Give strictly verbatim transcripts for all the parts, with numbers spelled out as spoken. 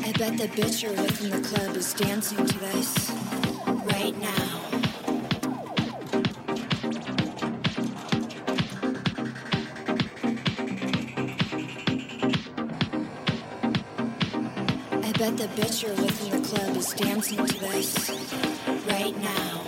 I bet the bitch you're with in the club is dancing to this right now. I bet the bitch you're with in the club is dancing to this right now.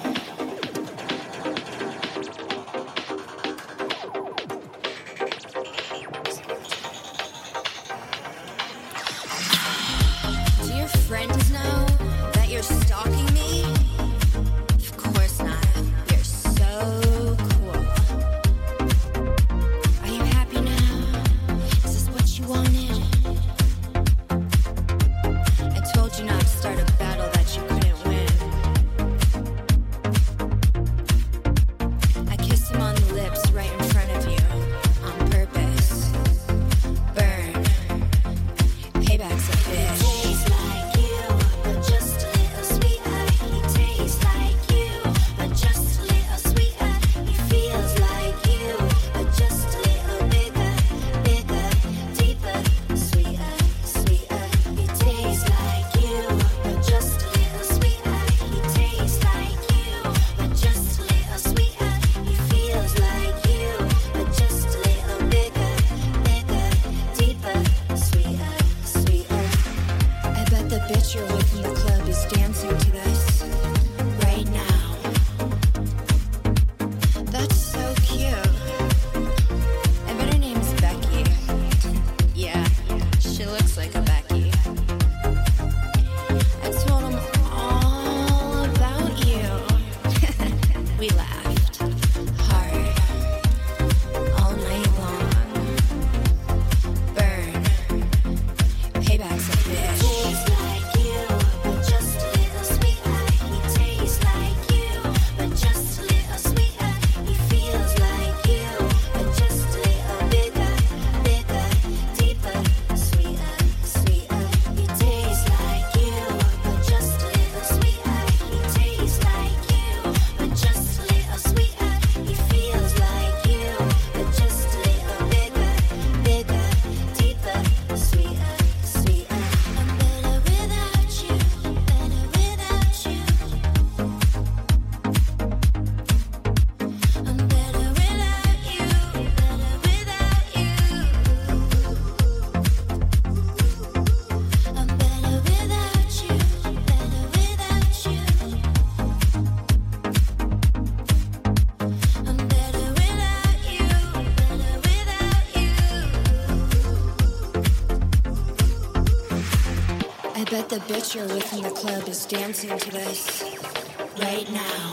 Do your friends know that you're stalking me? Of course not. You're so cool. Are you happy now? Is this what you wanted? I told you not to start a battle that you couldn't win. I kissed him on the lips right in front of you on purpose. Burn. Payback's a bitch. Tastes like you, but just a little sweeter. He tastes like you, but just a little sweeter. He feels like you, but just a little bigger, bigger, deeper, sweeter, sweeter. He tastes like you, but just a little sweeter. He tastes like you, but just a little sweeter. He feels like you, but just a little bigger, bigger, deeper, sweeter, sweeter. I bet the bitch you're with in the club is dancing to this right now. That's so cute. I bet her name's Becky. Yeah, she looks like a Becky. I told him all about you. We laughed hard all night long. Burn. Payback's a bitch. Tastes like you, but just a little sweeter. He tastes like you, but just a little sweeter. He feels like you, but just a little bigger, bigger, deeper, sweeter, sweeter. He tastes like you, but just a little sweeter. He tastes like you, but just a little sweeter. He feels like you, but just a little bigger, bigger, deeper, sweeter, sweeter. I'm better without you, better without you. I'm better without you, better without you. I'm better without you, better without you. I'm better without you, better without you. I bet the bitch you're with in the club is dancing to this right now.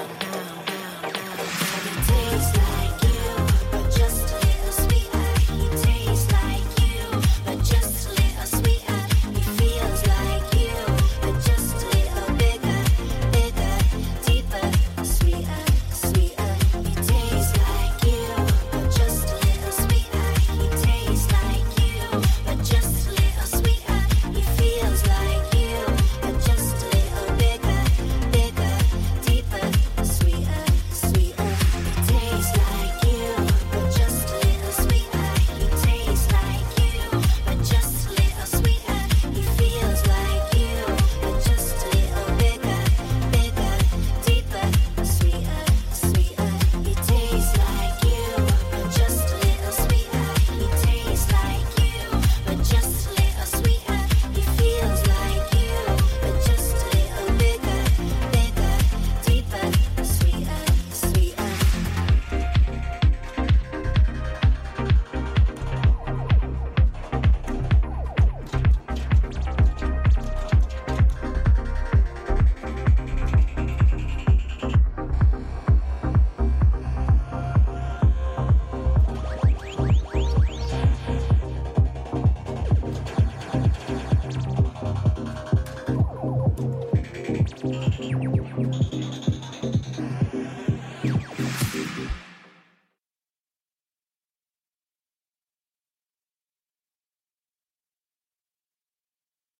He tastes like you, but just a little sweeter. He tastes like you, but just a little sweeter. He feels like you, but just a little bigger, bigger, deeper, sweeter, sweeter. He tastes like you, but just a little sweeter. He tastes like you, but just a little sweeter. He feels like you, but just a little bigger, bigger, deeper, sweeter, sweeter. He tastes like you, but just a little sweeter. He tastes like you, but just a little sweeter. He feels like you, but just a little bigger, bigger, deeper, sweeter, sweeter. He tastes like you, but just a little sweeter. He tastes like you, but just a little sweeter. He feels like you, but just a little bigger, bigger, deeper, sweeter, sweeter.